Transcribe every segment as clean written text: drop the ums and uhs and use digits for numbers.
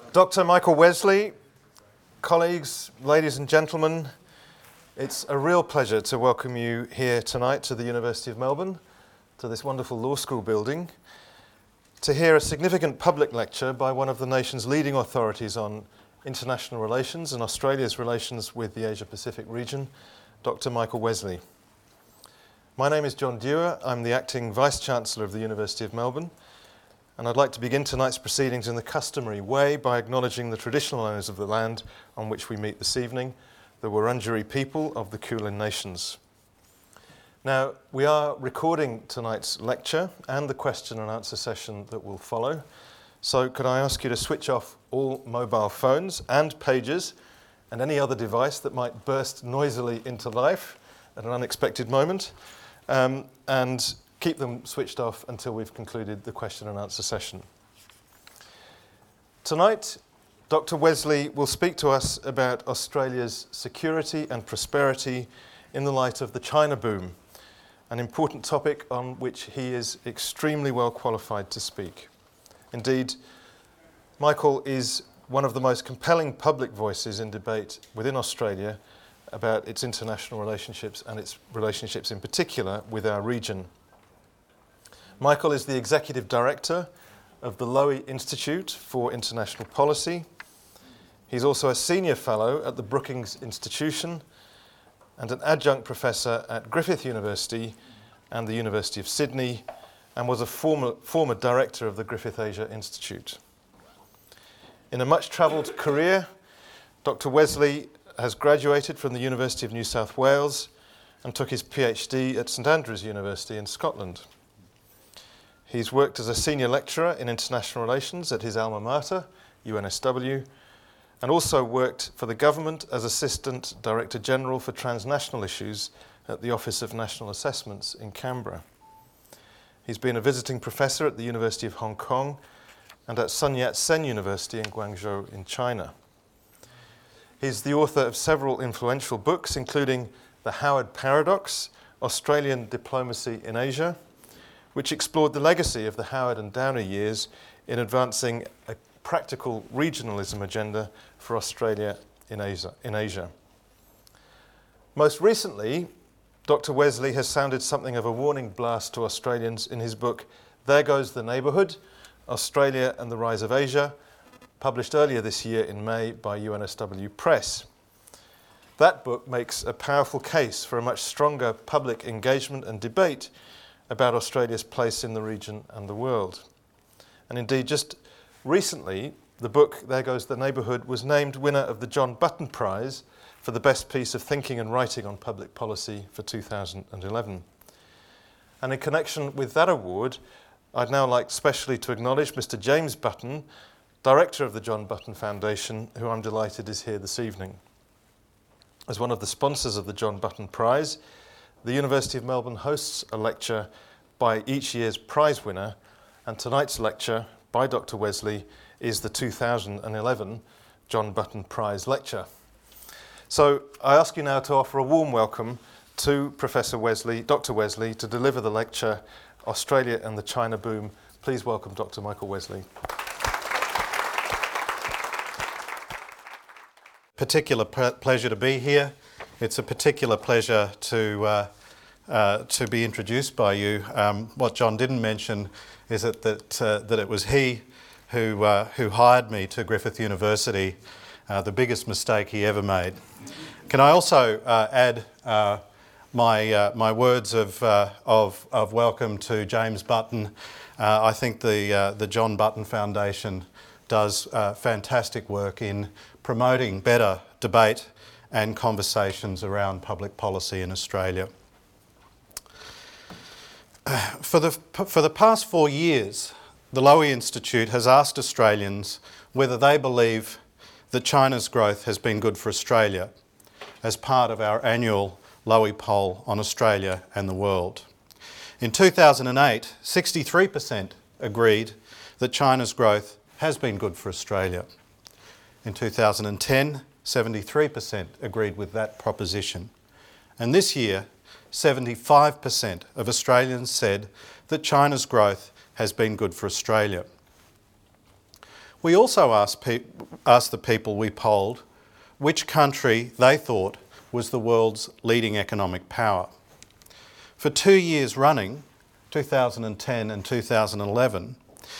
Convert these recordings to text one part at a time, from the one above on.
Dr. Michael Wesley, colleagues, ladies and gentlemen, it's a real pleasure to welcome you here tonight to the University of Melbourne, to this wonderful law school building, to hear a significant public lecture by one of the nation's leading authorities on international relations and Australia's relations with the Asia-Pacific region, Dr. Michael Wesley. My name is John Dewar. I'm the Acting Vice-Chancellor of the University of Melbourne, and I'd like to begin tonight's proceedings in the customary way by acknowledging the traditional owners of the land on which we meet this evening, the Wurundjeri people of the Kulin Nations. Now, we are recording tonight's lecture and the question and answer session that will follow. So could I ask you to switch off all mobile phones and pages and any other device that might burst noisily into life at an unexpected moment, and keep them switched off until we've concluded the question and answer session. Tonight, Dr. Wesley will speak to us about Australia's security and prosperity in the light of the China boom, an important topic on which he is extremely well qualified to speak. Indeed, Michael is one of the most compelling public voices in debate within Australia about its international relationships and its relationships in particular with our region. Michael is the Executive Director of the Lowy Institute for International Policy. He's also a Senior Fellow at the Brookings Institution and an Adjunct Professor at Griffith University and the University of Sydney, and was a former Director of the Griffith Asia Institute. In a much-travelled career, Dr. Wesley has graduated from the University of New South Wales and took his PhD at St Andrews University in Scotland. He's worked as a senior lecturer in international relations at his alma mater, UNSW, and also worked for the government as Assistant Director General for Transnational Issues at the Office of National Assessments in Canberra. He's been a visiting professor at the University of Hong Kong and at Sun Yat-sen University in Guangzhou in China. He's the author of several influential books, including The Howard Paradox, Australian Diplomacy in Asia, which explored the legacy of the Howard and Downer years in advancing a practical regionalism agenda for Australia in Asia. Most recently, Dr. Wesley has sounded something of a warning blast to Australians in his book, There Goes the Neighbourhood, Australia and the Rise of Asia, published earlier this year in May by UNSW Press. That book makes a powerful case for a much stronger public engagement and debate about Australia's place in the region and the world. And indeed, just recently, the book, There Goes the Neighbourhood, was named winner of the John Button Prize for the best piece of thinking and writing on public policy for 2011. And in connection with that award, I'd now like specially to acknowledge Mr. James Button, Director of the John Button Foundation, who I'm delighted is here this evening. As one of the sponsors of the John Button Prize, the University of Melbourne hosts a lecture by each year's prize winner, and tonight's lecture by Dr. Wesley is the 2011 John Button Prize Lecture. So I ask you now to offer a warm welcome to Professor Wesley, Dr. Wesley, to deliver the lecture, Australia and the China Boom. Please welcome Dr. Michael Wesley. Particular pleasure to be here. It's a particular pleasure to be introduced by you. What John didn't mention is that it was he who hired me to Griffith University, the biggest mistake he ever made. Can I also add my words of welcome to James Button? I think the John Button Foundation does fantastic work in promoting better debate and conversations around public policy in Australia. For the past 4 years, the Lowy Institute has asked Australians whether they believe that China's growth has been good for Australia as part of our annual Lowy poll on Australia and the world. In 2008, 63% agreed that China's growth has been good for Australia. In 2010, 73% agreed with that proposition. And this year, 75% of Australians said that China's growth has been good for Australia. We also asked the people we polled which country they thought was the world's leading economic power. For 2 years running, 2010 and 2011,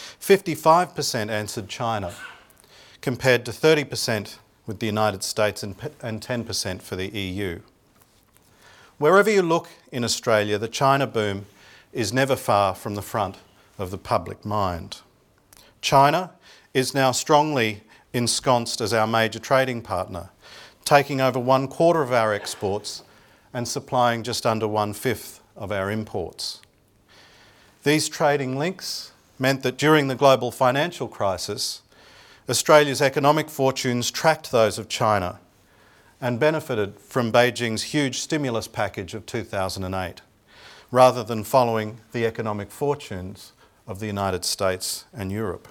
55% answered China, compared to 30% with the United States and 10% for the EU. Wherever you look in Australia, the China boom is never far from the front of the public mind. China is now strongly ensconced as our major trading partner, taking over 1/4 of our exports and supplying just under 1/5 of our imports. These trading links meant that during the global financial crisis, Australia's economic fortunes tracked those of China and benefited from Beijing's huge stimulus package of 2008, rather than following the economic fortunes of the United States and Europe.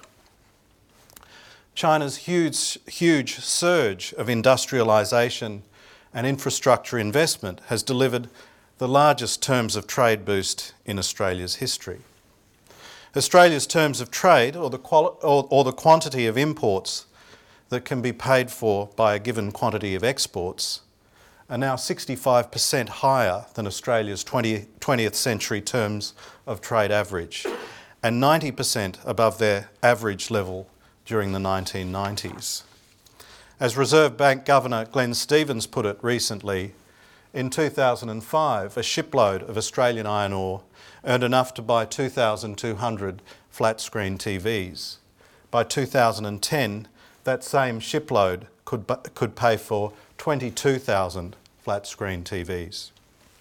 China's huge surge of industrialisation and infrastructure investment has delivered the largest terms of trade boost in Australia's history. Australia's terms of trade, or the quantity of imports that can be paid for by a given quantity of exports, are now 65% higher than Australia's 20th century terms of trade average, and 90% above their average level during the 1990s. As Reserve Bank Governor Glenn Stevens put it recently, in 2005, a shipload of Australian iron ore earned enough to buy 2,200 flat-screen TVs. By 2010, that same shipload could pay for 22,000 flat-screen TVs.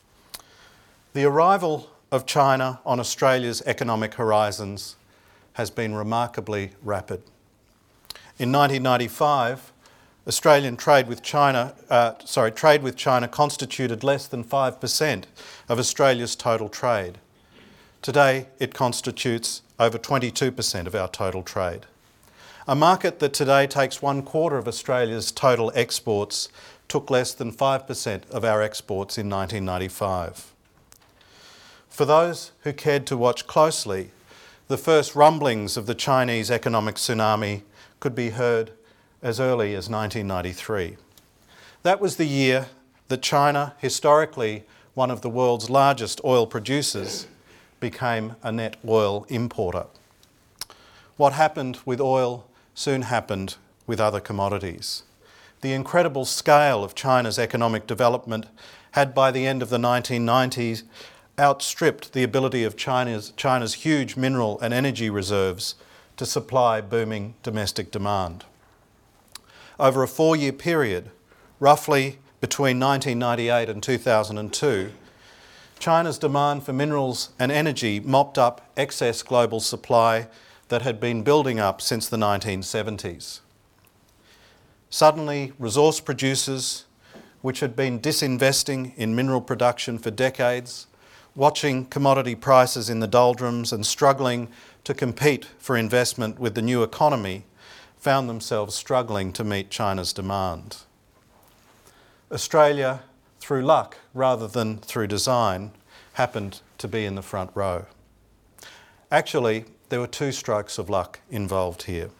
The arrival of China on Australia's economic horizons has been remarkably rapid. In 1995, Australian trade with China constituted less than 5% of Australia's total trade. Today, it constitutes over 22% of our total trade. A market that today takes 1/4 of Australia's total exports took less than 5% of our exports in 1995. For those who cared to watch closely, the first rumblings of the Chinese economic tsunami could be heard as early as 1993. That was the year that China, historically one of the world's largest oil producers, became a net oil importer. What happened with oil soon happened with other commodities. The incredible scale of China's economic development had, by the end of the 1990s, outstripped the ability of China's huge mineral and energy reserves to supply booming domestic demand. Over a 4-year period, roughly between 1998 and 2002, China's demand for minerals and energy mopped up excess global supply that had been building up since the 1970s. Suddenly, resource producers, which had been disinvesting in mineral production for decades, watching commodity prices in the doldrums and struggling to compete for investment with the new economy, found themselves struggling to meet China's demand. Australia, through luck rather than through design, happened to be in the front row. Actually, there were 2 strokes of luck involved here.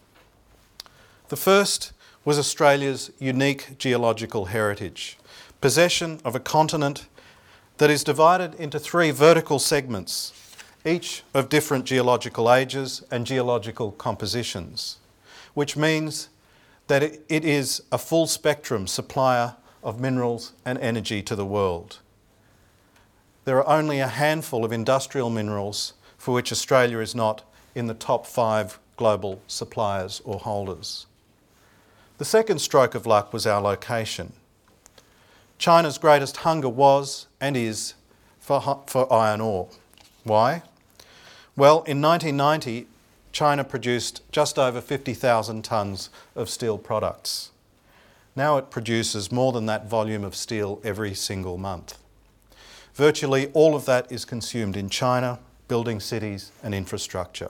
The first was Australia's unique geological heritage, possession of a continent that is divided into 3 vertical segments, each of different geological ages and geological compositions, which means that it is a full spectrum supplier of minerals and energy to the world. There are only a handful of industrial minerals for which Australia is not in the top 5 global suppliers or holders. The second stroke of luck was our location. China's greatest hunger was and is for iron ore. Why? Well, in 1990, China produced just over 50,000 tonnes of steel products. Now it produces more than that volume of steel every single month. Virtually all of that is consumed in China, building cities and infrastructure.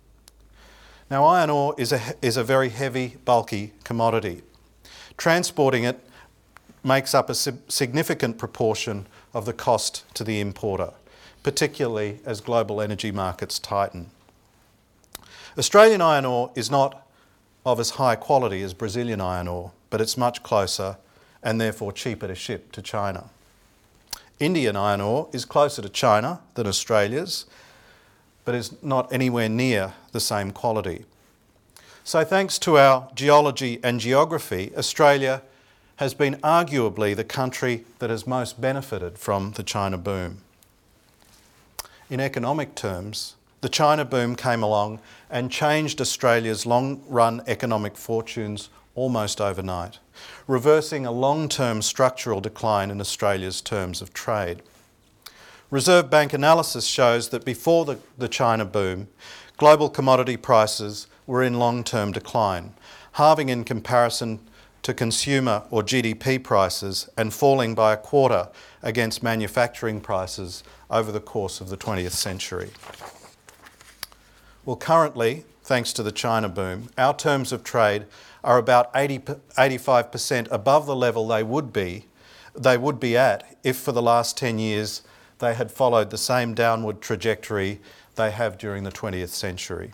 Now, iron ore is a very heavy, bulky commodity. Transporting it makes up a significant proportion of the cost to the importer, particularly as global energy markets tighten. Australian iron ore is not of as high quality as Brazilian iron ore, but it's much closer and therefore cheaper to ship to China. Indian iron ore is closer to China than Australia's, but is not anywhere near the same quality. So thanks to our geology and geography, Australia has been arguably the country that has most benefited from the China boom. In economic terms, the China boom came along and changed Australia's long-run economic fortunes almost overnight, reversing a long-term structural decline in Australia's terms of trade. Reserve Bank analysis shows that before the China boom, global commodity prices were in long-term decline, halving in comparison to consumer or GDP prices and falling by a quarter against manufacturing prices over the course of the 20th century. Well, currently, thanks to the China boom, our terms of trade are about 85% above the level they would be at if for the last 10 years they had followed the same downward trajectory they have during the 20th century.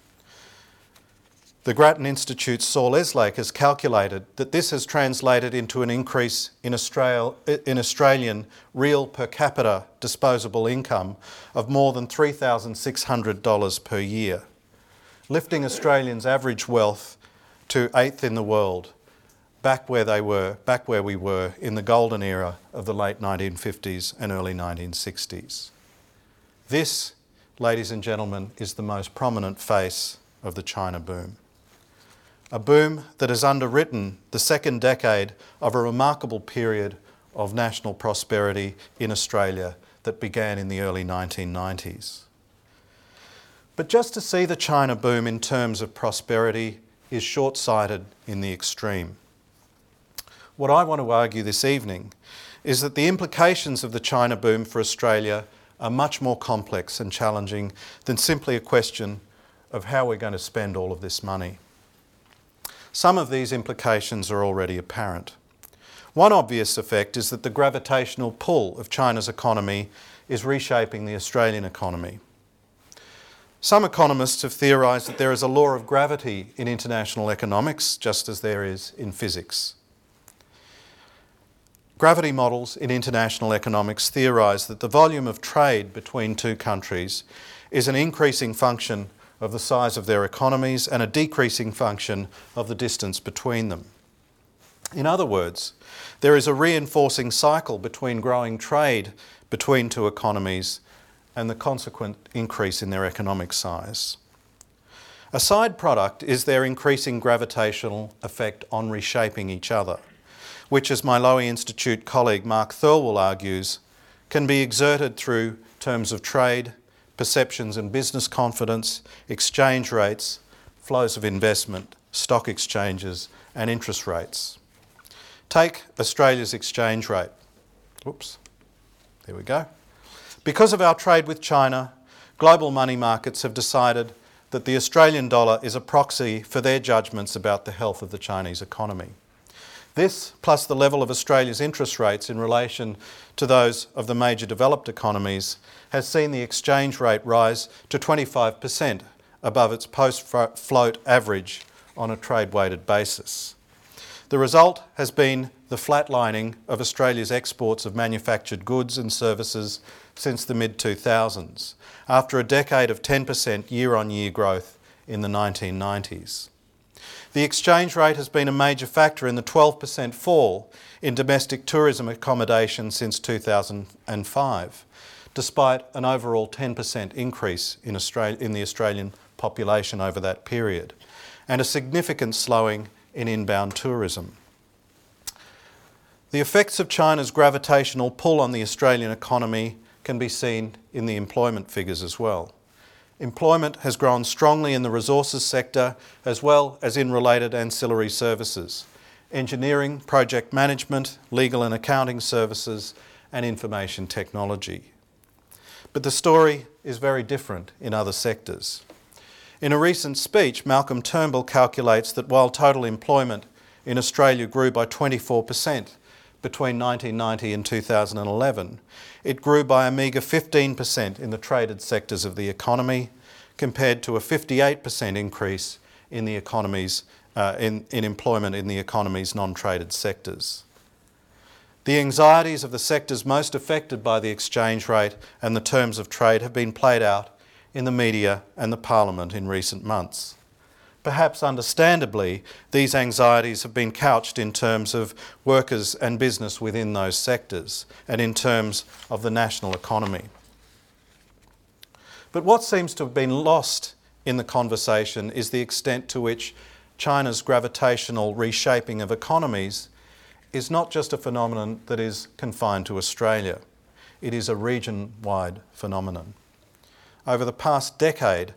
The Grattan Institute's Saul Eslake has calculated that this has translated into an increase in Australian real per capita disposable income of more than $3,600 per year, lifting Australians' average wealth to 8th in the world, back where we were in the golden era of the late 1950s and early 1960s. This, ladies and gentlemen, is the most prominent face of the China boom. A boom that has underwritten the second decade of a remarkable period of national prosperity in Australia that began in the early 1990s. But just to see the China boom in terms of prosperity is short-sighted in the extreme. What I want to argue this evening is that the implications of the China boom for Australia are much more complex and challenging than simply a question of how we're going to spend all of this money. Some of these implications are already apparent. One obvious effect is that the gravitational pull of China's economy is reshaping the Australian economy. Some economists have theorised that there is a law of gravity in international economics, just as there is in physics. Gravity models in international economics theorise that the volume of trade between two countries is an increasing function of the size of their economies and a decreasing function of the distance between them. In other words, there is a reinforcing cycle between growing trade between two economies and the consequent increase in their economic size. A side product is their increasing gravitational effect on reshaping each other, which, as my Lowy Institute colleague Mark Thirlwell argues, can be exerted through terms of trade, perceptions and business confidence, exchange rates, flows of investment, stock exchanges and interest rates. Take Australia's exchange rate. Oops, there we go. Because of our trade with China, global money markets have decided that the Australian dollar is a proxy for their judgments about the health of the Chinese economy. This, plus the level of Australia's interest rates in relation to those of the major developed economies, has seen the exchange rate rise to 25% above its post-float average on a trade-weighted basis. The result has been the flatlining of Australia's exports of manufactured goods and services since the mid-2000s, after a decade of 10% year-on-year growth in the 1990s. The exchange rate has been a major factor in the 12% fall in domestic tourism accommodation since 2005, despite an overall 10% increase in the Australian population over that period, and a significant slowing in inbound tourism. The effects of China's gravitational pull on the Australian economy can be seen in the employment figures as well. Employment has grown strongly in the resources sector as well as in related ancillary services, engineering, project management, legal and accounting services, and information technology. But the story is very different in other sectors. In a recent speech, Malcolm Turnbull calculates that while total employment in Australia grew by 24% between 1990 and 2011, it grew by a meagre 15% in the traded sectors of the economy, compared to a 58% increase in the economies in employment in the economy's non-traded sectors. The anxieties of the sectors most affected by the exchange rate and the terms of trade have been played out in the media and the Parliament in recent months. Perhaps understandably, these anxieties have been couched in terms of workers and business within those sectors and in terms of the national economy. But what seems to have been lost in the conversation is the extent to which China's gravitational reshaping of economies is not just a phenomenon that is confined to Australia. It is a region-wide phenomenon. Over the past decade,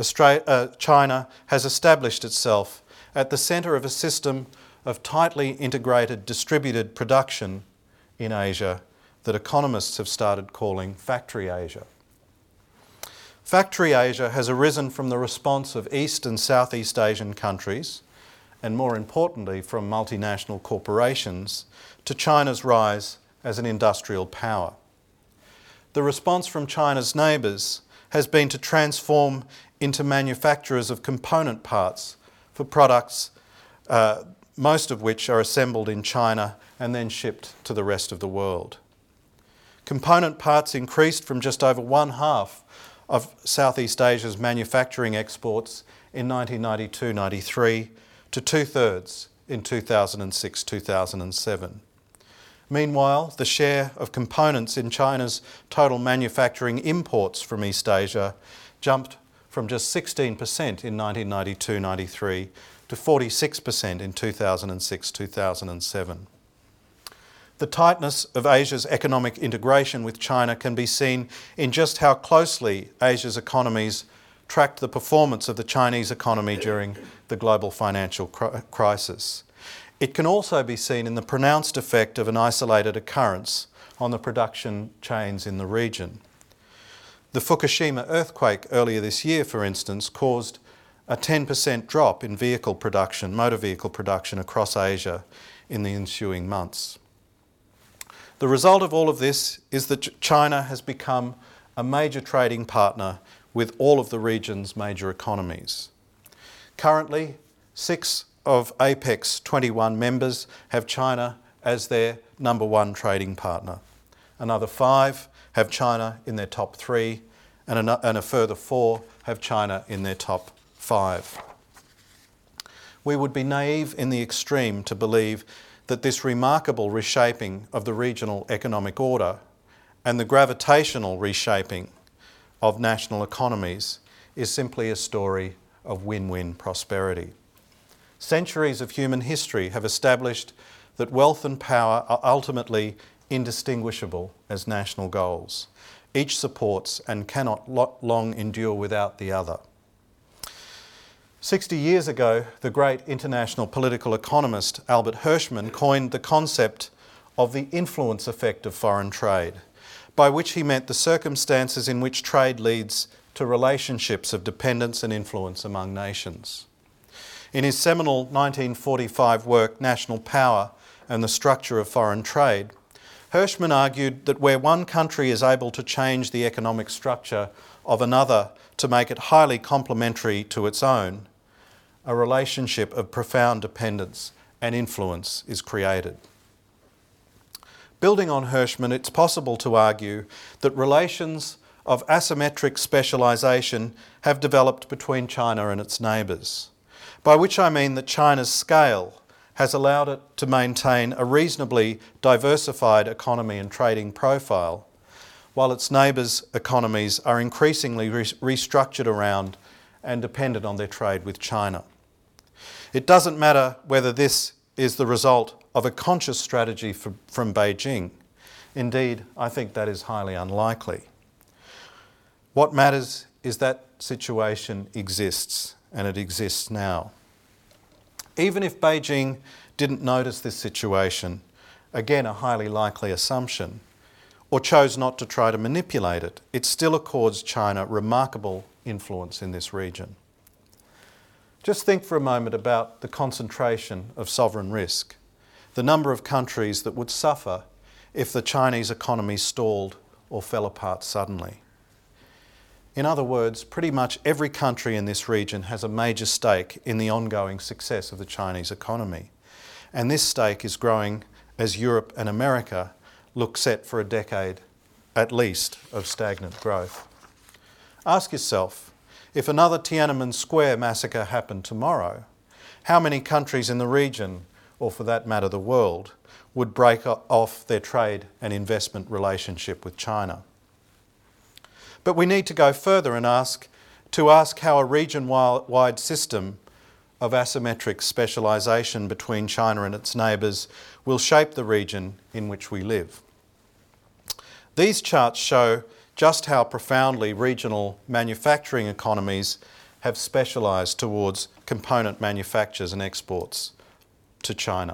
China has established itself at the centre of a system of tightly integrated distributed production in Asia that economists have started calling Factory Asia. Factory Asia has arisen from the response of East and Southeast Asian countries, and more importantly from multinational corporations, to China's rise as an industrial power. The response from China's neighbours has been to transform into manufacturers of component parts for products, most of which are assembled in China and then shipped to the rest of the world. Component parts increased from just over 1/2 of Southeast Asia's manufacturing exports in 1992-93 to 2/3 in 2006-2007. Meanwhile, the share of components in China's total manufacturing imports from East Asia jumped from just 16% in 1992-93 to 46% in 2006-2007. The tightness of Asia's economic integration with China can be seen in just how closely Asia's economies tracked the performance of the Chinese economy during the global financial crisis. It can also be seen in the pronounced effect of an isolated occurrence on the production chains in the region. The Fukushima earthquake earlier this year, for instance, caused a 10% drop in vehicle production, motor vehicle production across Asia in the ensuing months. The result of all of this is that China has become a major trading partner with all of the region's major economies. Currently, 6 of APEC's 21 members have China as their number 1 trading partner. Another 5 have China in their top 3, and a further 4 have China in their top 5. We would be naive in the extreme to believe that this remarkable reshaping of the regional economic order and the gravitational reshaping of national economies is simply a story of win-win prosperity. Centuries of human history have established that wealth and power are ultimately indistinguishable as national goals. Each supports and cannot long endure without the other. 60 years ago, the great international political economist Albert Hirschman coined the concept of the influence effect of foreign trade, by which he meant the circumstances in which trade leads to relationships of dependence and influence among nations. In his seminal 1945 work, National Power and the Structure of Foreign Trade, Hirschman argued that where one country is able to change the economic structure of another to make it highly complementary to its own, a relationship of profound dependence and influence is created. Building on Hirschman, it's possible to argue that relations of asymmetric specialisation have developed between China and its neighbours, by which I mean that China's scale has allowed it to maintain a reasonably diversified economy and trading profile, while its neighbours' economies are increasingly restructured around and dependent on their trade with China. It doesn't matter whether this is the result of a conscious strategy from Beijing. Indeed, I think that is highly unlikely. What matters is that situation exists, and it exists now. Even if Beijing didn't notice this situation, again a highly likely assumption, or chose not to try to manipulate it, it still accords China remarkable influence in this region. Just think for a moment about the concentration of sovereign risk, the number of countries that would suffer if the Chinese economy stalled or fell apart suddenly. In other words, pretty much every country in this region has a major stake in the ongoing success of the Chinese economy. And this stake is growing as Europe and America look set for a decade, at least, of stagnant growth. Ask yourself, if another Tiananmen Square massacre happened tomorrow, how many countries in the region, or for that matter the world, would break off their trade and investment relationship with China? But we need to go further and ask how a region-wide system of asymmetric specialisation between China and its neighbours will shape the region in which we live. These charts show just how profoundly regional manufacturing economies have specialised towards component manufactures and exports to China.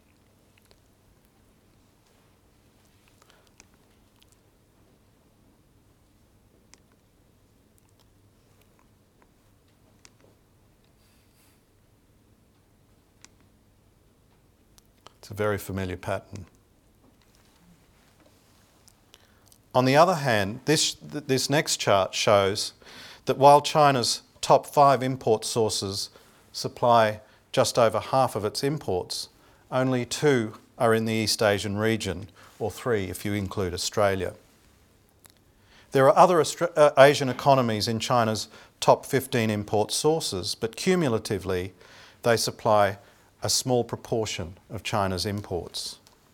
It's a very familiar pattern. On the other hand, this next chart shows that while China's top 5 import sources supply just over half of its imports, only 2 are in the East Asian region, or 3 if you include Australia. There are other Asian economies in China's top 15 import sources, but cumulatively they supply a small proportion of China's imports.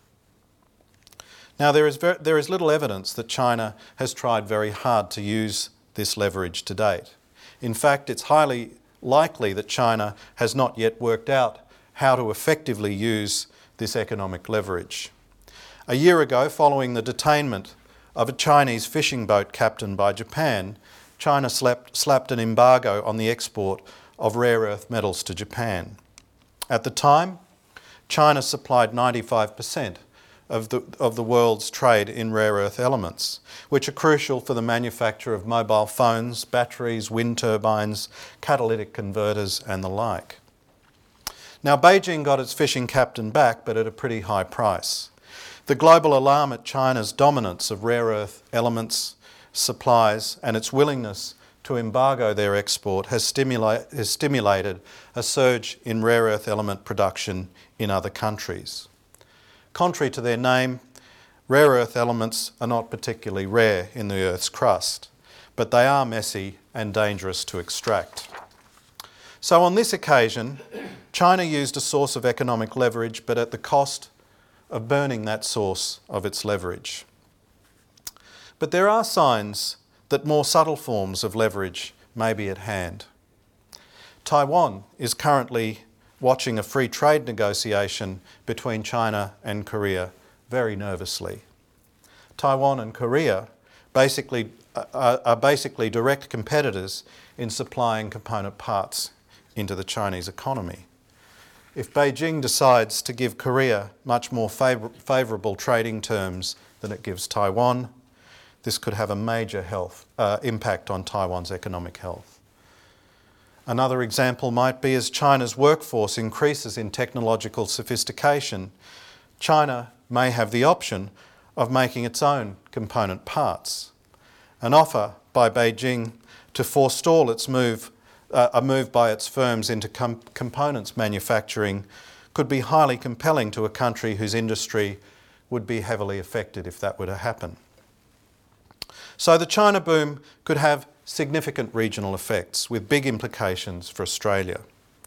Now, there is little evidence that China has tried very hard to use this leverage to date. In fact, it's highly likely that China has not yet worked out how to effectively use this economic leverage. A year ago, following the detainment of a Chinese fishing boat captain by Japan, China slapped an embargo on the export of rare earth metals to Japan. At the time, China supplied 95% of the world's trade in rare earth elements, which are crucial for the manufacture of mobile phones, batteries, wind turbines, catalytic converters and the like. Now, Beijing got its fishing captain back, but at a pretty high price. The global alarm at China's dominance of rare earth elements, supplies and its willingness to embargo their export has stimulated a surge in rare earth element production in other countries. Contrary to their name, rare earth elements are not particularly rare in the Earth's crust, but they are messy and dangerous to extract. So on this occasion, China used a source of economic leverage, but at the cost of burning that source of its leverage. But there are signs that more subtle forms of leverage may be at hand. Taiwan is currently watching a free trade negotiation between China and Korea very nervously. Taiwan and Korea are basically direct competitors in supplying component parts into the Chinese economy. If Beijing decides to give Korea much more favourable trading terms than it gives Taiwan, this could have a major impact on Taiwan's economic health. Another example might be as China's workforce increases in technological sophistication, China may have the option of making its own component parts. An offer by Beijing to forestall a move by its firms into components manufacturing could be highly compelling to a country whose industry would be heavily affected if that were to happen. So the China boom could have significant regional effects with big implications for Australia.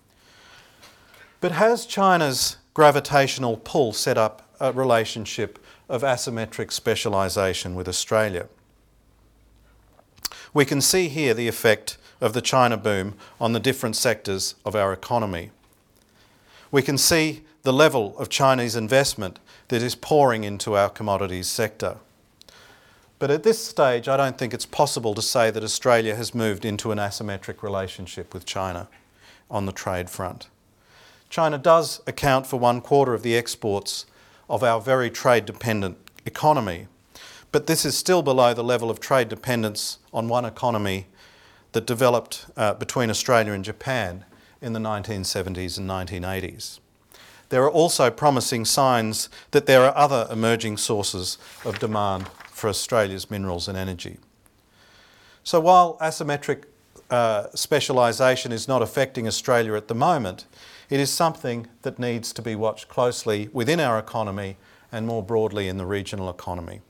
But has China's gravitational pull set up a relationship of asymmetric specialisation with Australia? We can see here the effect of the China boom on the different sectors of our economy. We can see the level of Chinese investment that is pouring into our commodities sector. But at this stage, I don't think it's possible to say that Australia has moved into an asymmetric relationship with China on the trade front. China does account for 1/4 of the exports of our very trade-dependent economy, but this is still below the level of trade dependence on one economy that developed between Australia and Japan in the 1970s and 1980s. There are also promising signs that there are other emerging sources of demand for Australia's minerals and energy. So while asymmetric specialisation is not affecting Australia at the moment, it is something that needs to be watched closely within our economy and more broadly in the regional economy.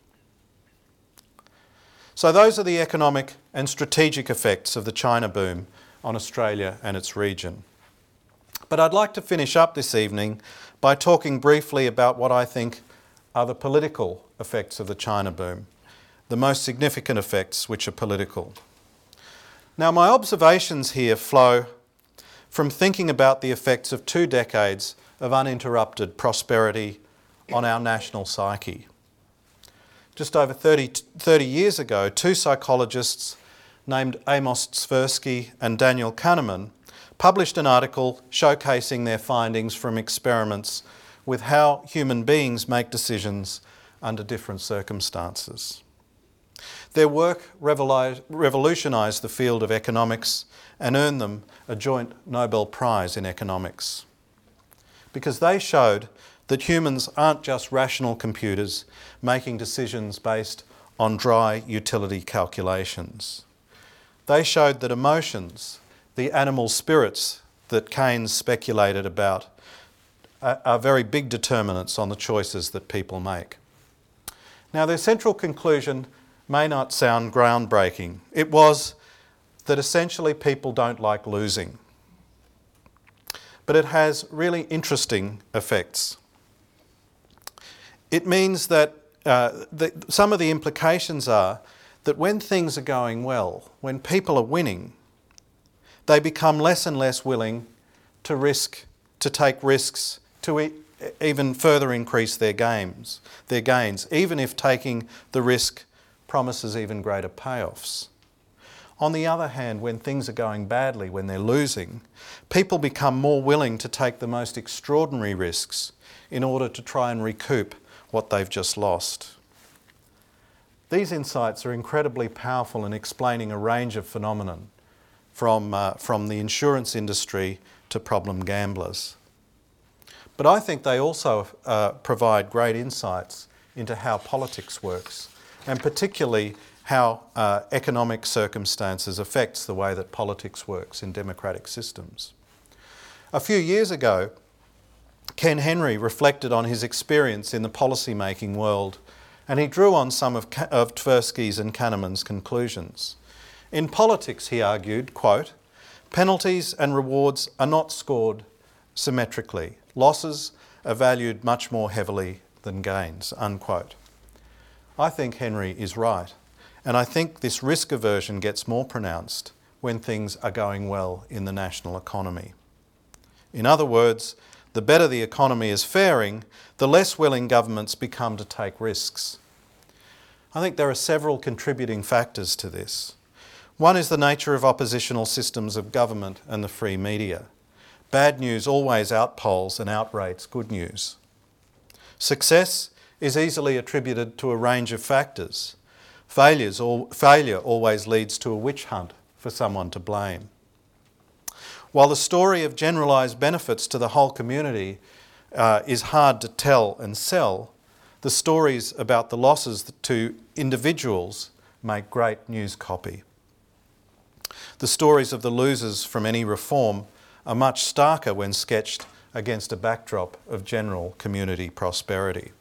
So those are the economic and strategic effects of the China boom on Australia and its region. But I'd like to finish up this evening by talking briefly about what I think are the political effects of the China boom, the most significant effects which are political. Now, my observations here flow from thinking about the effects of 2 decades of uninterrupted prosperity on our national psyche. Just over 30 years ago, 2 psychologists named Amos Tversky and Daniel Kahneman published an article showcasing their findings from experiments with how human beings make decisions under different circumstances. Their work revolutionised the field of economics and earned them a joint Nobel Prize in economics, because they showed that humans aren't just rational computers making decisions based on dry utility calculations. They showed that emotions, the animal spirits that Keynes speculated about, are very big determinants on the choices that people make. Now, their central conclusion may not sound groundbreaking. It was that essentially people don't like losing. But it has really interesting effects. It means that some of the implications are that when things are going well, when people are winning, they become less and less willing to take risks, to even further increase their gains, even if taking the risk promises even greater payoffs. On the other hand, when things are going badly, when they're losing, people become more willing to take the most extraordinary risks in order to try and recoup what they've just lost. These insights are incredibly powerful in explaining a range of phenomena, from the insurance industry to problem gamblers. But I think they also provide great insights into how politics works, and particularly how economic circumstances affects the way that politics works in democratic systems. A few years ago, Ken Henry reflected on his experience in the policy-making world, and he drew on some of Tversky's and Kahneman's conclusions. In politics, he argued, quote, "Penalties and rewards are not scored symmetrically. Losses are valued much more heavily than gains," unquote. I think Henry is right, and I think this risk aversion gets more pronounced when things are going well in the national economy. In other words, the better the economy is faring, the less willing governments become to take risks. I think there are several contributing factors to this. One is the nature of oppositional systems of government and the free media. Bad news always outpolls and outrates good news. Success is easily attributed to a range of factors. Failure always leads to a witch hunt for someone to blame. While the story of generalised benefits to the whole community is hard to tell and sell, the stories about the losses to individuals make great news copy. The stories of the losers from any reform are much starker when sketched against a backdrop of general community prosperity.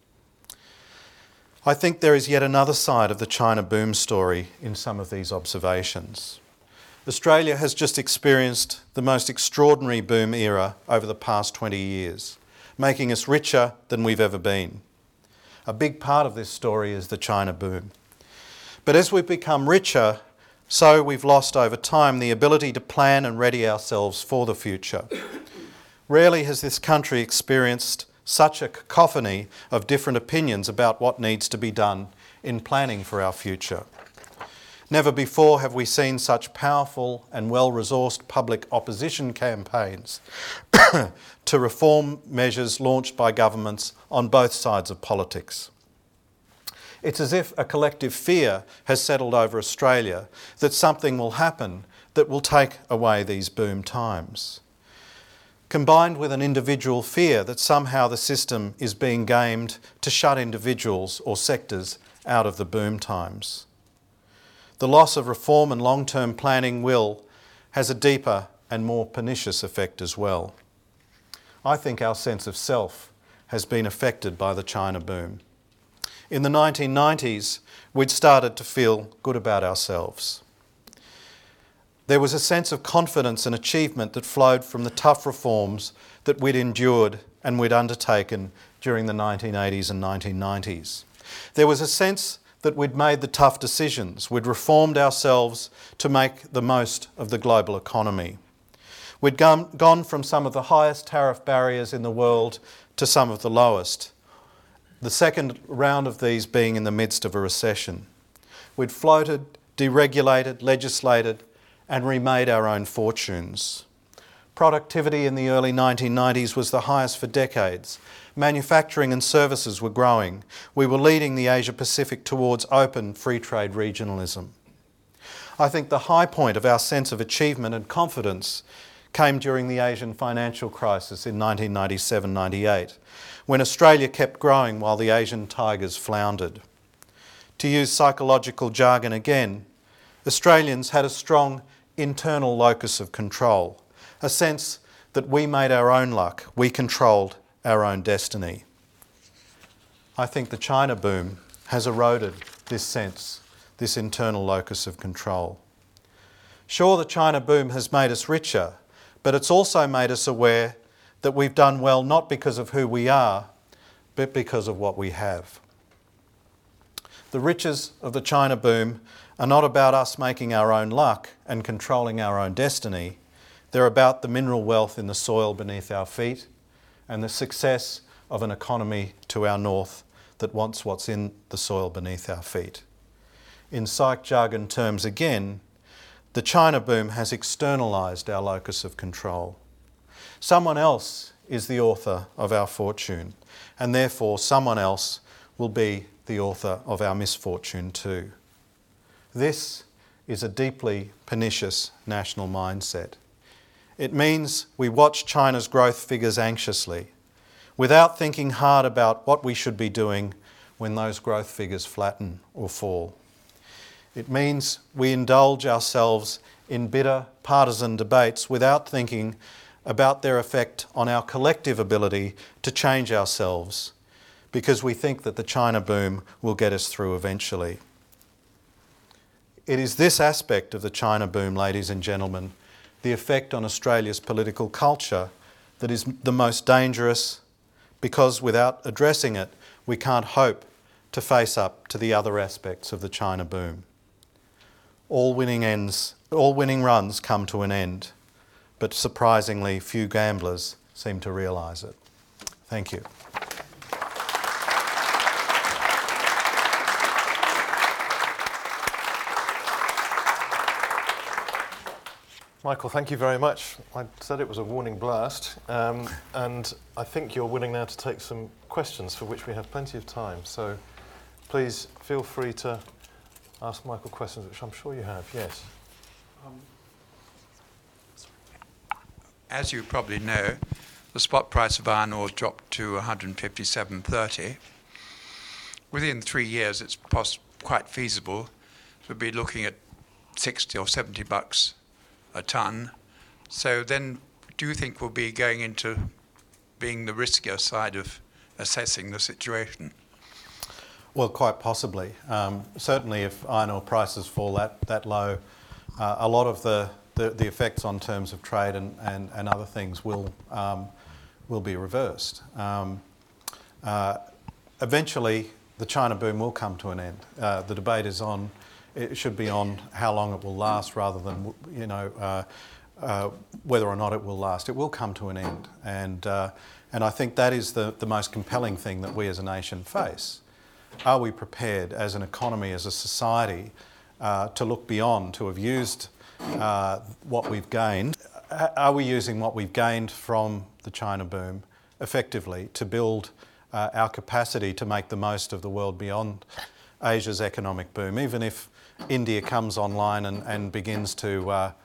I think there is yet another side of the China boom story in some of these observations. Australia has just experienced the most extraordinary boom era over the past 20 years, making us richer than we've ever been. A big part of this story is the China boom. But as we've become richer, so we've lost over time the ability to plan and ready ourselves for the future. Rarely has this country experienced such a cacophony of different opinions about what needs to be done in planning for our future. Never before have we seen such powerful and well-resourced public opposition campaigns to reform measures launched by governments on both sides of politics. It's as if a collective fear has settled over Australia that something will happen that will take away these boom times, combined with an individual fear that somehow the system is being gamed to shut individuals or sectors out of the boom times. the loss of reform and long-term planning will has a deeper and more pernicious effect as well. I think our sense of self has been affected by the China boom. In the 1990s, we'd started to feel good about ourselves. There was a sense of confidence and achievement that flowed from the tough reforms that we'd endured and we'd undertaken during the 1980s and 1990s. There was a sense that we'd made the tough decisions. We'd reformed ourselves to make the most of the global economy. We'd gone from some of the highest tariff barriers in the world to some of the lowest, the second round of these being in the midst of a recession. We'd floated, deregulated, legislated, and remade our own fortunes. Productivity in the early 1990s was the highest for decades. Manufacturing and services were growing. We were leading the Asia-Pacific towards open free trade regionalism. I think the high point of our sense of achievement and confidence came during the Asian financial crisis in 1997-98, when Australia kept growing while the Asian tigers floundered. To use psychological jargon again, Australians had a strong internal locus of control, a sense that we made our own luck, we controlled our own destiny. I think the China boom has eroded this sense, this internal locus of control. Sure, the China boom has made us richer, but it's also made us aware that we've done well not because of who we are, but because of what we have. The riches of the China boom are not about us making our own luck and controlling our own destiny. They're about the mineral wealth in the soil beneath our feet and the success of an economy to our north that wants what's in the soil beneath our feet. In psych jargon terms again, the China boom has externalised our locus of control. Someone else is the author of our fortune, and therefore someone else will be the author of our misfortune too. This is a deeply pernicious national mindset. It means we watch China's growth figures anxiously, without thinking hard about what we should be doing when those growth figures flatten or fall. It means we indulge ourselves in bitter partisan debates without thinking about their effect on our collective ability to change ourselves, because we think that the China boom will get us through eventually. It is this aspect of the China boom, ladies and gentlemen, the effect on Australia's political culture, that is the most dangerous, because without addressing it, we can't hope to face up to the other aspects of the China boom. All winning runs come to an end, but surprisingly few gamblers seem to realise it. Thank you. Michael, thank you very much. I said it was a warning blast, and I think you're willing now to take some questions for which we have plenty of time. So please feel free to ask Michael questions, which I'm sure you have. Yes. As you probably know, the spot price of iron ore dropped to 157.30. Within 3 years, it's quite feasible to be looking at 60 or 70 bucks a tonne. So then, do you think we'll be going into being the riskier side of assessing the situation? Well, quite possibly. Certainly if iron ore prices fall that low, a lot of the effects on terms of trade and other things will be reversed. Eventually, the China boom will come to an end. The debate is on, it should be on how long it will last rather than, whether or not it will last. It will come to an end. And I think that is the most compelling thing that we as a nation face. Are we prepared as an economy, as a society, to look beyond, to have used what we've gained? Are we using what we've gained from the China boom effectively to build our capacity to make the most of the world beyond Asia's economic boom? Even if India comes online and begins to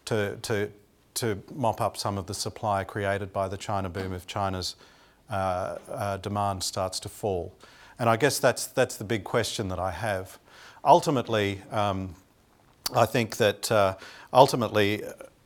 mop up some of the supply created by the China boom, if China's demand starts to fall. And I guess that's the big question that I have. Ultimately, I think that ultimately,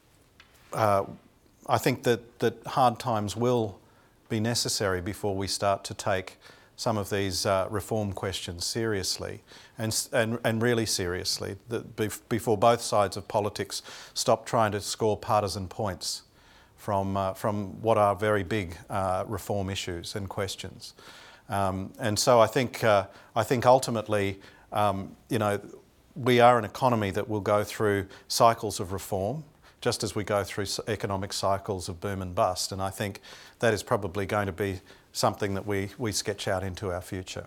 I think that hard times will be necessary before we start to take some of these reform questions seriously and really seriously, before both sides of politics stop trying to score partisan points from what are very big reform issues and questions. And so I think ultimately, we are an economy that will go through cycles of reform, just as we go through economic cycles of boom and bust. And I think that is probably going to be something that we sketch out into our future.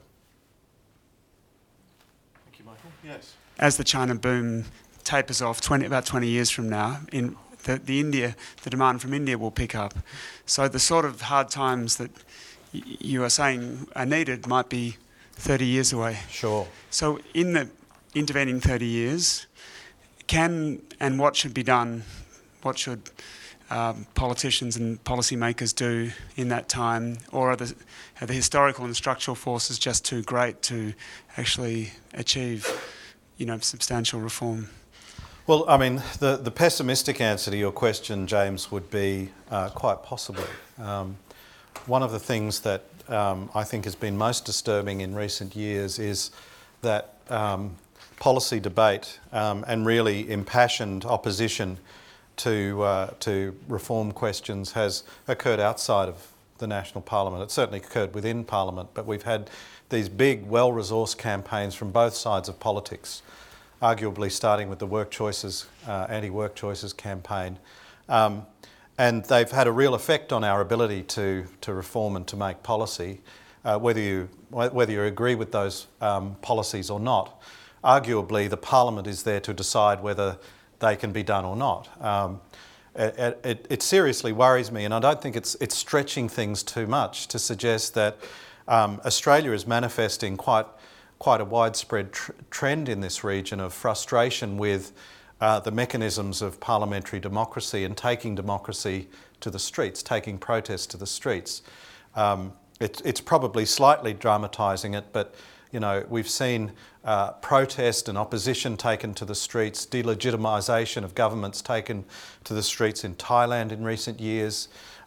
Thank you, Michael. Yes. As the China boom tapers off, about 20 years from now, the demand from India will pick up. So the sort of hard times that you are saying are needed might be 30 years away. Sure. So in the intervening 30 years, what should be done? What should politicians and policymakers do in that time? Or are the historical and structural forces just too great to actually achieve, substantial reform? Well, I mean, the pessimistic answer to your question, James, would be quite possibly. One of the things that I think has been most disturbing in recent years is that policy debate and really impassioned opposition to reform questions has occurred outside of the National Parliament. It certainly occurred within Parliament, but we've had these big, well-resourced campaigns from both sides of politics, arguably starting with the anti-work choices campaign. And they've had a real effect on our ability to reform and to make policy, whether you agree with those policies or not. Arguably, the Parliament is there to decide whether they can be done or not. It seriously worries me, and I don't think it's stretching things too much to suggest that Australia is manifesting quite a widespread trend in this region of frustration with the mechanisms of parliamentary democracy and taking democracy to the streets, taking protests to the streets. It's probably slightly dramatising it, but we've seen protest and opposition taken to the streets, delegitimisation of governments taken to the streets in Thailand in recent years,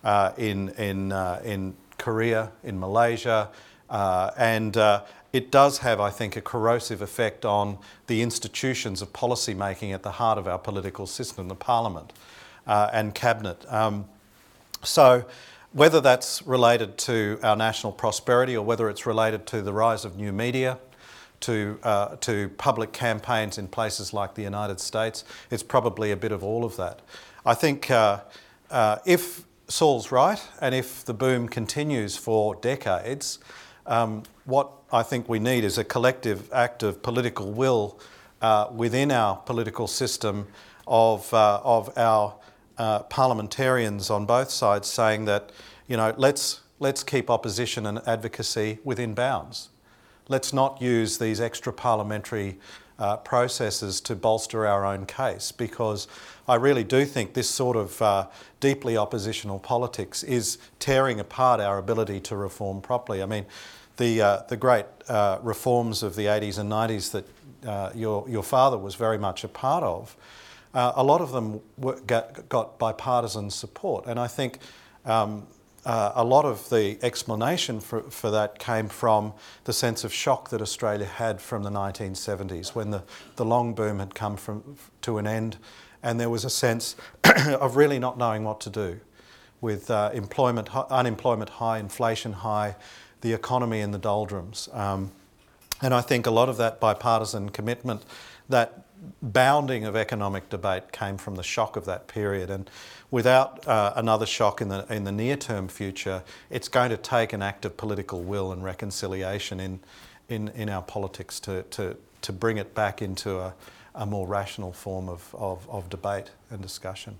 in Korea, in Malaysia, and it does have, I think, a corrosive effect on the institutions of policy making at the heart of our political system, the Parliament and Cabinet. So whether that's related to our national prosperity or whether it's related to the rise of new media, to public campaigns in places like the United States, it's probably a bit of all of that. I think if Saul's right and if the boom continues for decades, what I think we need is a collective act of political will within our political system of our parliamentarians on both sides saying that, let's keep opposition and advocacy within bounds. Let's not use these extra parliamentary processes to bolster our own case, because I really do think this sort of deeply oppositional politics is tearing apart our ability to reform properly. I mean, the great reforms of the 80s and 90s that your father was very much a part of, a lot of them got bipartisan support, and I think a lot of the explanation for that came from the sense of shock that Australia had from the 1970s, when the long boom had come to an end, and there was a sense of really not knowing what to do with unemployment high, inflation high, the economy in the doldrums. And I think a lot of that bipartisan commitment, that bounding of economic debate, came from the shock of that period. And without another shock in the near-term future, it's going to take an act of political will and reconciliation in our politics to bring it back into a more rational form of debate and discussion.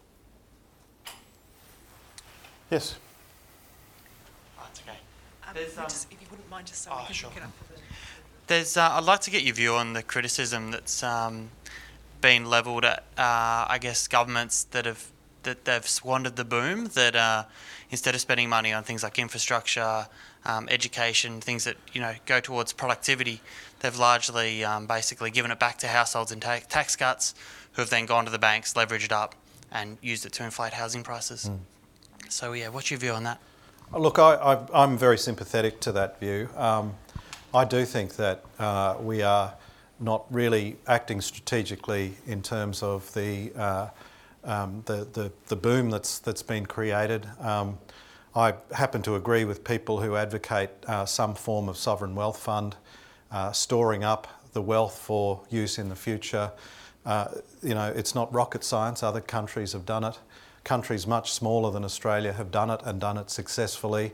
Yes. That's okay. If you wouldn't mind, just so we can pick it up for the... I'd like to get your view on the criticism that's been levelled at, I guess, governments that they've squandered the boom, that instead of spending money on things like infrastructure, education, things that go towards productivity. They've largely basically given it back to households in tax cuts, who have then gone to the banks, leveraged it up, and used it to inflate housing prices. So yeah, what's your view on that? Look, I'm very sympathetic to that view. I do think that we are not really acting strategically in terms of the boom that's been created. I happen to agree with people who advocate some form of sovereign wealth fund, storing up the wealth for use in the future. It's not rocket science. Other countries have done it. Countries much smaller than Australia have done it and done it successfully.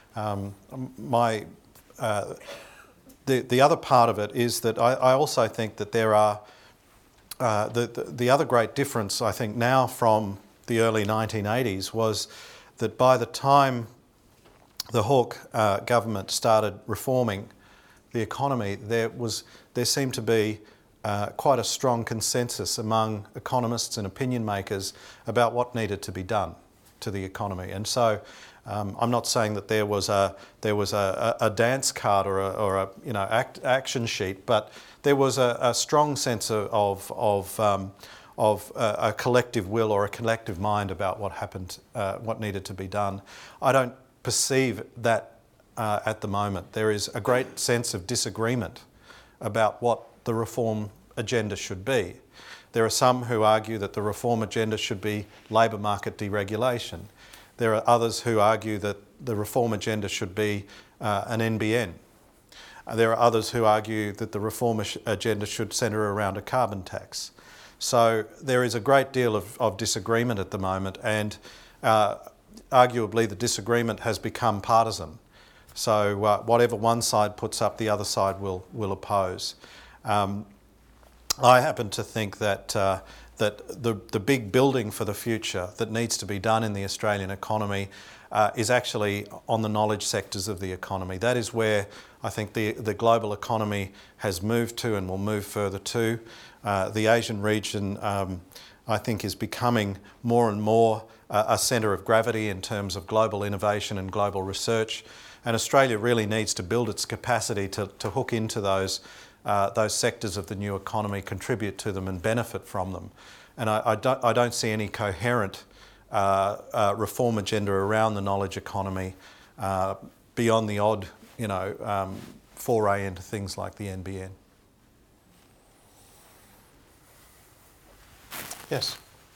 The other part of it is that I also think that there are the other great difference, I think, now from the early 1980s was that by the time the Hawke government started reforming the economy, there seemed to be quite a strong consensus among economists and opinion makers about what needed to be done to the economy. And so I'm not saying that there was a dance card or a action sheet, but there was a strong sense of a collective will or a collective mind about what happened, what needed to be done. I don't perceive that at the moment. There is a great sense of disagreement about what the reform agenda should be. There are some who argue that the reform agenda should be labour market deregulation. There are others who argue that the reform agenda should be an NBN. There are others who argue that the reform agenda should centre around a carbon tax. So there is a great deal of disagreement at the moment, and arguably the disagreement has become partisan. So whatever one side puts up, the other side will oppose. I happen to think that the big building for the future that needs to be done in the Australian economy is actually on the knowledge sectors of the economy. That is where I think the global economy has moved to and will move further to. The Asian region, I think, is becoming more and more a centre of gravity in terms of global innovation and global research. And Australia really needs to build its capacity to hook into those sectors of the new economy, contribute to them and benefit from them. And I don't see any coherent reform agenda around the knowledge economy beyond the odd, foray into things like the NBN. Yes.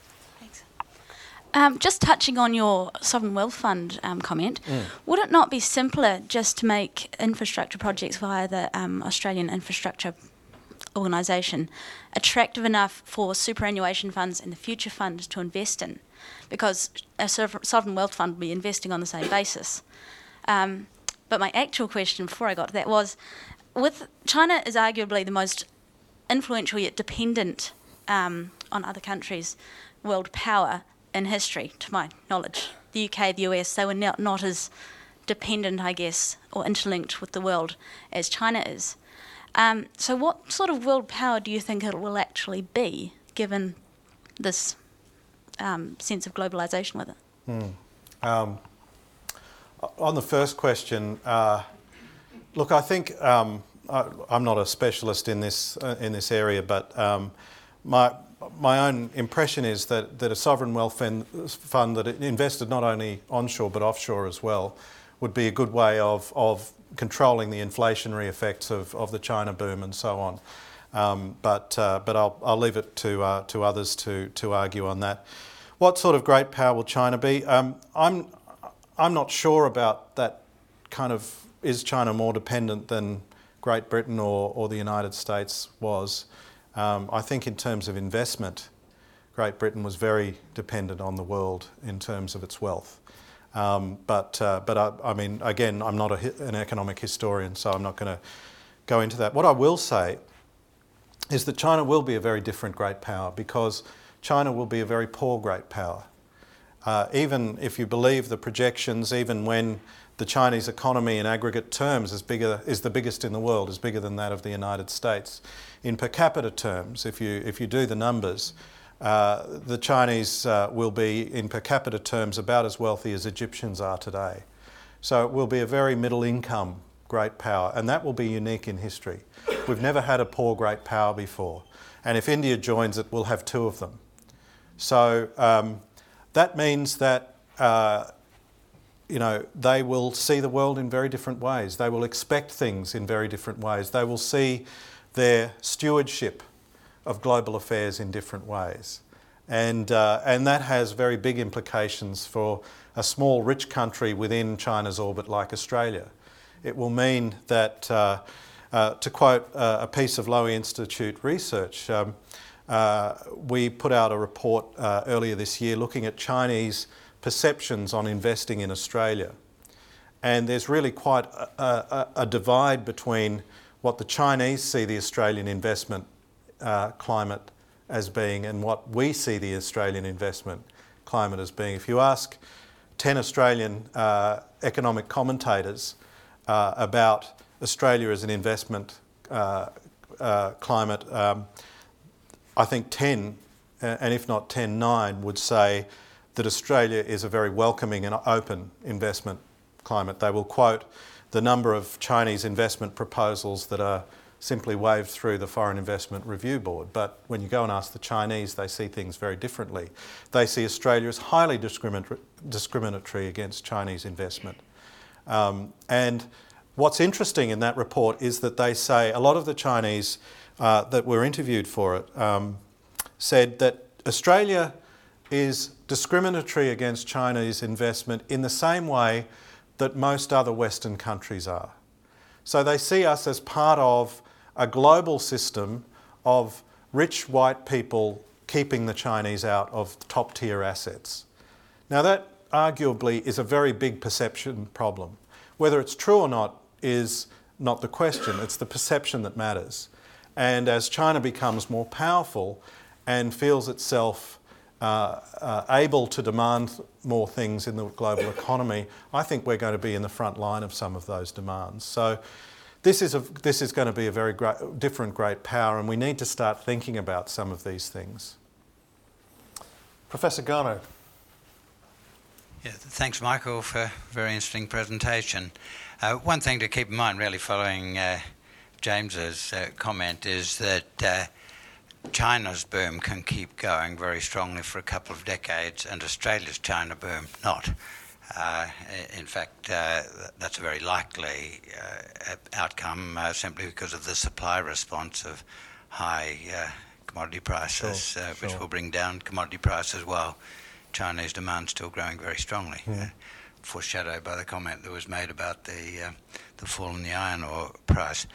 Thanks. Just touching on your Sovereign Wealth Fund comment, would it not be simpler just to make infrastructure projects via the Australian Infrastructure Organisation attractive enough for superannuation funds and the future funds to invest in? Because a Sovereign Wealth Fund would be investing on the same basis. But my actual question before I got to that was, with China is arguably the most influential yet dependent on other countries world power in history, to my knowledge. The UK, the US, they were not as dependent, I guess, or interlinked with the world as China is. So what sort of world power do you think it will actually be, given this sense of globalisation with it? On the first question, look, I think I'm not a specialist in this area, but my own impression is that a sovereign wealth fund that invested not only onshore but offshore as well would be a good way of controlling the inflationary effects of the China boom and so on. But I'll leave it to others to argue on that. What sort of great power will China be? I'm not sure about that kind of, is China more dependent than Great Britain or the United States was? I think in terms of investment, Great Britain was very dependent on the world in terms of its wealth. But I mean, again, I'm not an economic historian, so I'm not going to go into that. What I will say is that China will be a very different great power, because China will be a very poor great power. Even if you believe the projections, even when the Chinese economy in aggregate terms is the biggest in the world, is bigger than that of the United States. In per capita terms, if you do the numbers, the Chinese will be in per capita terms about as wealthy as Egyptians are today. So it will be a very middle income great power, and that will be unique in history. We've never had a poor great power before, and if India joins it, we'll have two of them. So that means that they will see the world in very different ways. They will expect things in very different ways. They will see their stewardship of global affairs in different ways. And that has very big implications for a small, rich country within China's orbit like Australia. It will mean that, to quote a piece of Lowy Institute research, we put out a report earlier this year looking at Chinese perceptions on investing in Australia. And there's really quite a divide between what the Chinese see the Australian investment climate as being and what we see the Australian investment climate as being. If you ask 10 Australian economic commentators about Australia as an investment climate, I think 10, and if not 10, 9 would say that Australia is a very welcoming and open investment climate. They will quote the number of Chinese investment proposals that are simply waved through the Foreign Investment Review Board. But when you go and ask the Chinese, they see things very differently. They see Australia as highly discriminatory against Chinese investment. And what's interesting in that report is that they say, a lot of the Chinese that were interviewed for it said that Australia is discriminatory against Chinese investment in the same way that most other Western countries are. So they see us as part of a global system of rich white people keeping the Chinese out of top-tier assets. Now that arguably is a very big perception problem. Whether it's true or not is not the question, it's the perception that matters. And as China becomes more powerful and feels itself able to demand more things in the global economy, I think we're going to be in the front line of some of those demands. So this is going to be a very different great power, and we need to start thinking about some of these things. Professor Garnaut. Yeah, thanks, Michael, for a very interesting presentation. One thing to keep in mind, really following James's comment, is that China's boom can keep going very strongly for a couple of decades, and Australia's China boom not. In fact, that's a very likely outcome simply because of the supply response of high commodity prices, which will bring down commodity prices while Chinese demand still growing very strongly. Foreshadowed by the comment that was made about the fall in the iron ore price.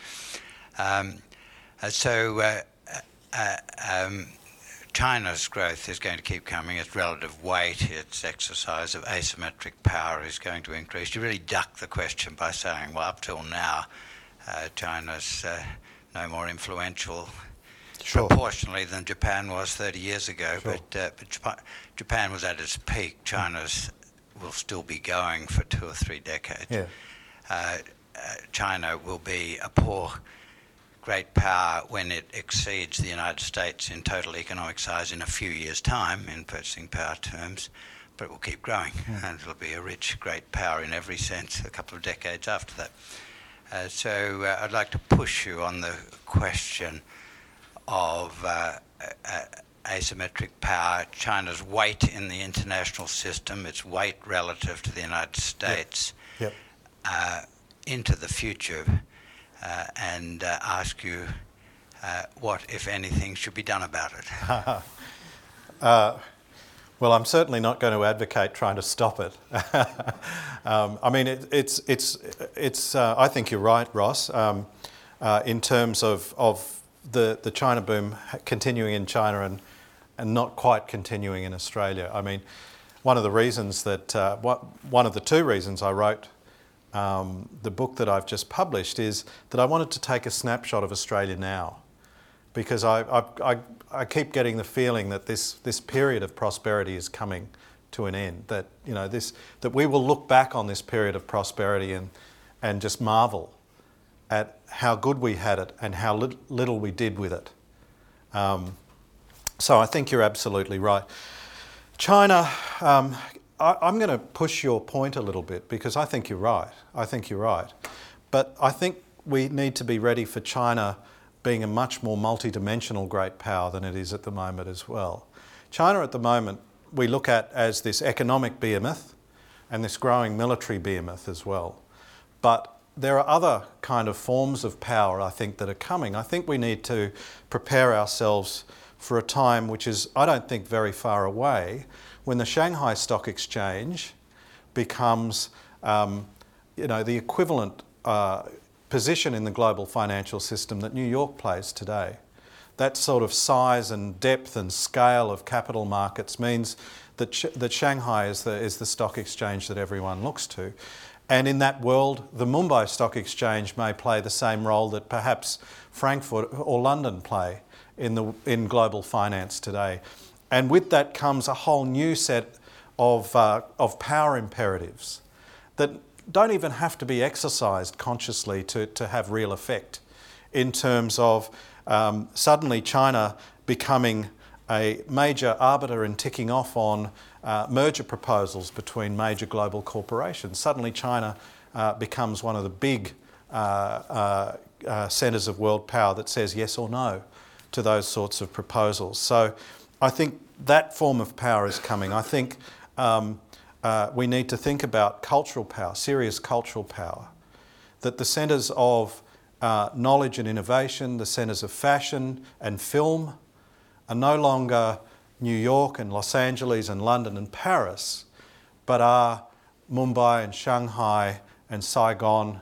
China's growth is going to keep coming. Its relative weight, its exercise of asymmetric power is going to increase. You really duck the question by saying, well, up till now, China's no more influential proportionally than Japan was 30 years ago. But Japan was at its peak. China's will still be going for 2 or 3 decades. China will be a poor great power when it exceeds the United States in total economic size in a few years' time in purchasing power terms, but it will keep growing and it'll be a rich great power in every sense a couple of decades after that. So I'd like to push you on the question of asymmetric power, China's weight in the international system, its weight relative to the United States into the future, and ask you what, if anything, should be done about it. Well, I'm certainly not going to advocate trying to stop it. I mean, I think you're right, Ross, in terms of the China boom continuing in China and not quite continuing in Australia. I mean, one of the reasons that, one of the 2 reasons I wrote the book that I've just published is that I wanted to take a snapshot of Australia now, because I keep getting the feeling that this period of prosperity is coming to an end. That that we will look back on this period of prosperity and just marvel at how good we had it and how little we did with it. So I think you're absolutely right. China I'm going to push your point a little bit because I think you're right. But I think we need to be ready for China being a much more multidimensional great power than it is at the moment as well. China at the moment we look at as this economic behemoth and this growing military behemoth as well. But there are other kind of forms of power, I think, that are coming. I think we need to prepare ourselves for a time which is, I don't think, very far away, when the Shanghai Stock Exchange becomes, the equivalent position in the global financial system that New York plays today. That sort of size and depth and scale of capital markets means that Shanghai is the stock exchange that everyone looks to. And in that world, the Mumbai Stock Exchange may play the same role that perhaps Frankfurt or London play in global finance today. And with that comes a whole new set of power imperatives that don't even have to be exercised consciously to have real effect, in terms of suddenly China becoming a major arbiter and ticking off on merger proposals between major global corporations. Suddenly China becomes one of the big centres of world power that says yes or no to those sorts of proposals. So I think that form of power is coming. I think we need to think about cultural power, serious cultural power, that the centres of knowledge and innovation, the centres of fashion and film are no longer New York and Los Angeles and London and Paris, but are Mumbai and Shanghai and Saigon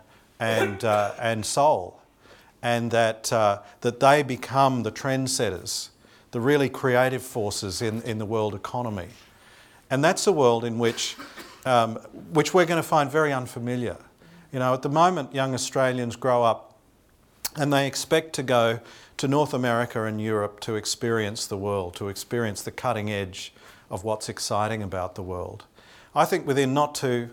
and Seoul, and that they become the trendsetters, the really creative forces in the world economy. And that's a world in which we're going to find very unfamiliar. You know, at the moment, young Australians grow up and they expect to go to North America and Europe to experience the world, to experience the cutting edge of what's exciting about the world. I think within not too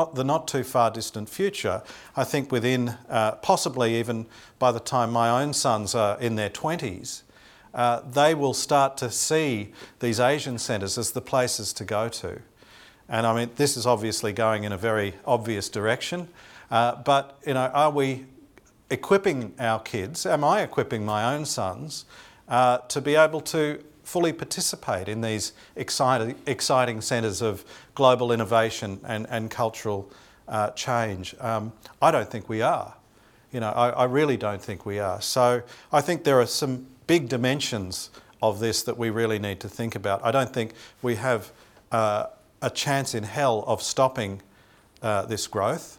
far distant future, I think within possibly even by the time my own sons are in their 20s, they will start to see these Asian centres as the places to go to. And I mean, this is obviously going in a very obvious direction, but you know, are we equipping our kids, am I equipping my own sons to be able to fully participate in these exciting centres of global innovation and cultural change? I don't think we are. You know, I really don't think we are. So I think there are some big dimensions of this that we really need to think about. I don't think we have a chance in hell of stopping this growth.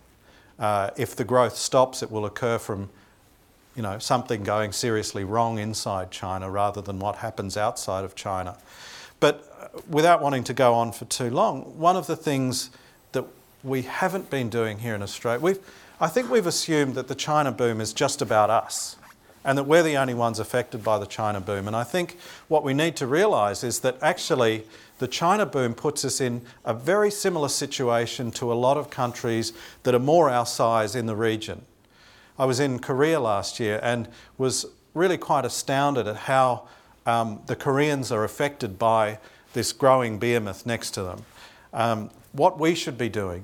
If the growth stops, it will occur from, you know, something going seriously wrong inside China rather than what happens outside of China. But without wanting to go on for too long, one of the things that we haven't been doing here in Australia, I think we've assumed that the China boom is just about us and that we're the only ones affected by the China boom. And I think what we need to realise is that actually the China boom puts us in a very similar situation to a lot of countries that are more our size in the region. I was in Korea last year and was really quite astounded at how the Koreans are affected by this growing behemoth next to them. What we should be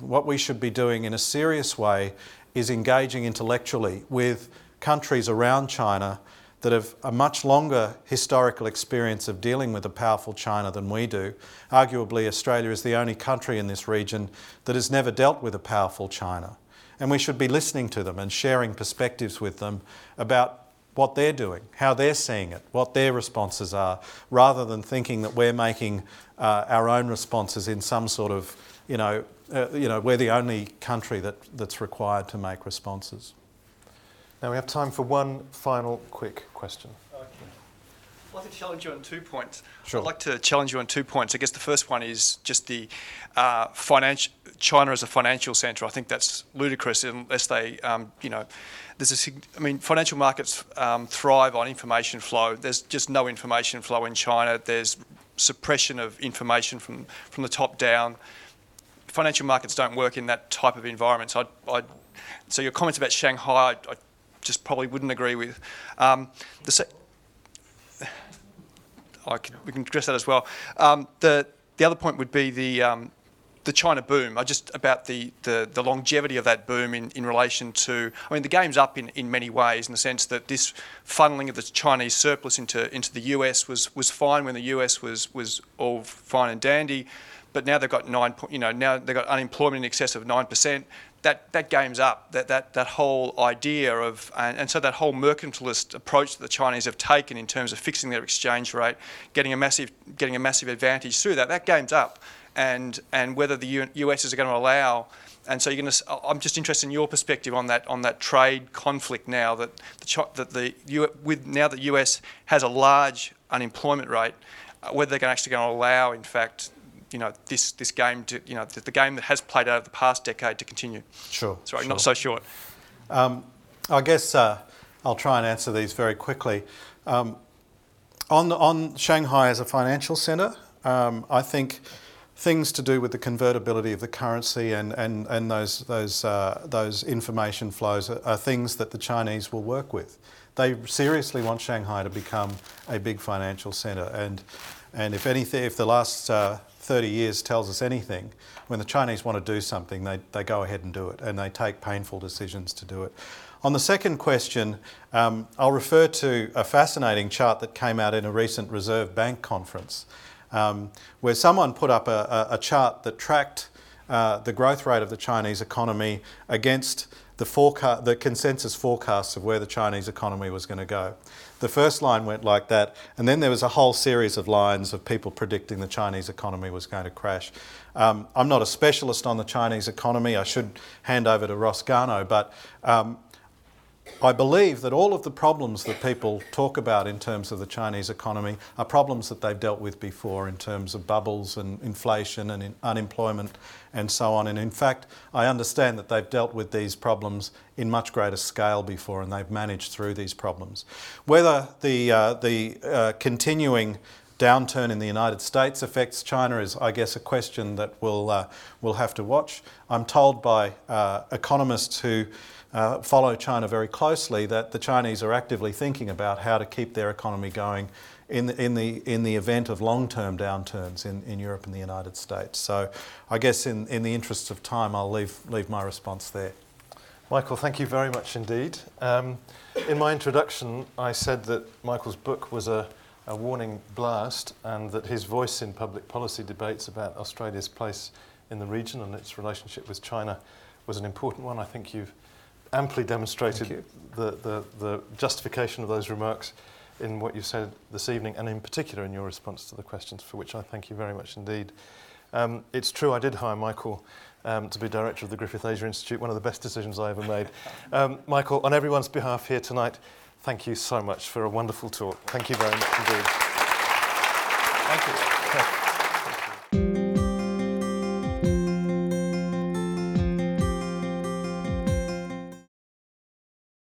doing in a serious way is engaging intellectually with countries around China that have a much longer historical experience of dealing with a powerful China than we do. Arguably, Australia is the only country in this region that has never dealt with a powerful China. And we should be listening to them and sharing perspectives with them about what they're doing, how they're seeing it, what their responses are, rather than thinking that we're making our own responses in some sort of, we're the only country that's required to make responses. Now we have time for one final quick question. Okay. I'd like to challenge you on 2 points. Sure. I'd like to challenge you on 2 points. I guess the first one is just the China as a financial centre. I think that's ludicrous unless they, financial markets thrive on information flow. There's just no information flow in China. There's suppression of information from the top down. Financial markets don't work in that type of environment. So your comments about Shanghai, I just probably wouldn't agree with. We can address that as well. The other point would be the the China boom, just about the longevity of that boom in relation to, I mean, the game's up in many ways, in the sense that this funneling of the Chinese surplus into the US was fine when the US was all fine and dandy, but now they've got now they've got unemployment in excess of 9%. That game's up. That whole idea of, and so that whole mercantilist approach that the Chinese have taken in terms of fixing their exchange rate, getting a massive advantage through that game's up. And whether the US is going to allow, and so I'm just interested in your perspective on that trade conflict now that now that US has a large unemployment rate, whether they're actually going to allow, in fact, this game to, the game that has played out of the past decade to continue. Sure. Sorry, sure. not so short. I guess I'll try and answer these very quickly. On Shanghai as a financial centre, I think things to do with the convertibility of the currency and those information flows are things that the Chinese will work with. They seriously want Shanghai to become a big financial centre, and if anything, if the last 30 years tells us anything, when the Chinese want to do something, they go ahead and do it, and they take painful decisions to do it. On the second question, I'll refer to a fascinating chart that came out in a recent Reserve Bank conference, where someone put up a chart that tracked the growth rate of the Chinese economy against the consensus forecasts of where the Chinese economy was going to go. The first line went like that, and then there was a whole series of lines of people predicting the Chinese economy was going to crash. I'm not a specialist on the Chinese economy. I should hand over to Ross Garnaut, but I believe that all of the problems that people talk about in terms of the Chinese economy are problems that they've dealt with before in terms of bubbles and inflation and unemployment and so on. And in fact, I understand that they've dealt with these problems in much greater scale before, and they've managed through these problems. Whether the continuing downturn in the United States affects China is, I guess, a question that we'll have to watch. I'm told by economists who follow China very closely that the Chinese are actively thinking about how to keep their economy going in the event of long-term downturns in Europe and the United States. So I guess in the interests of time, I'll leave my response there. Michael, thank you very much indeed. In my introduction, I said that Michael's book was a warning blast, and that his voice in public policy debates about Australia's place in the region and its relationship with China was an important one. I think you've amply demonstrated the justification of those remarks in what you've said this evening, and in particular in your response to the questions, for which I thank you very much indeed. It's true, I did hire Michael to be director of the Griffith Asia Institute, one of the best decisions I ever made. Michael, on everyone's behalf here tonight, thank you so much for a wonderful talk. Thank you very much indeed. Thank you.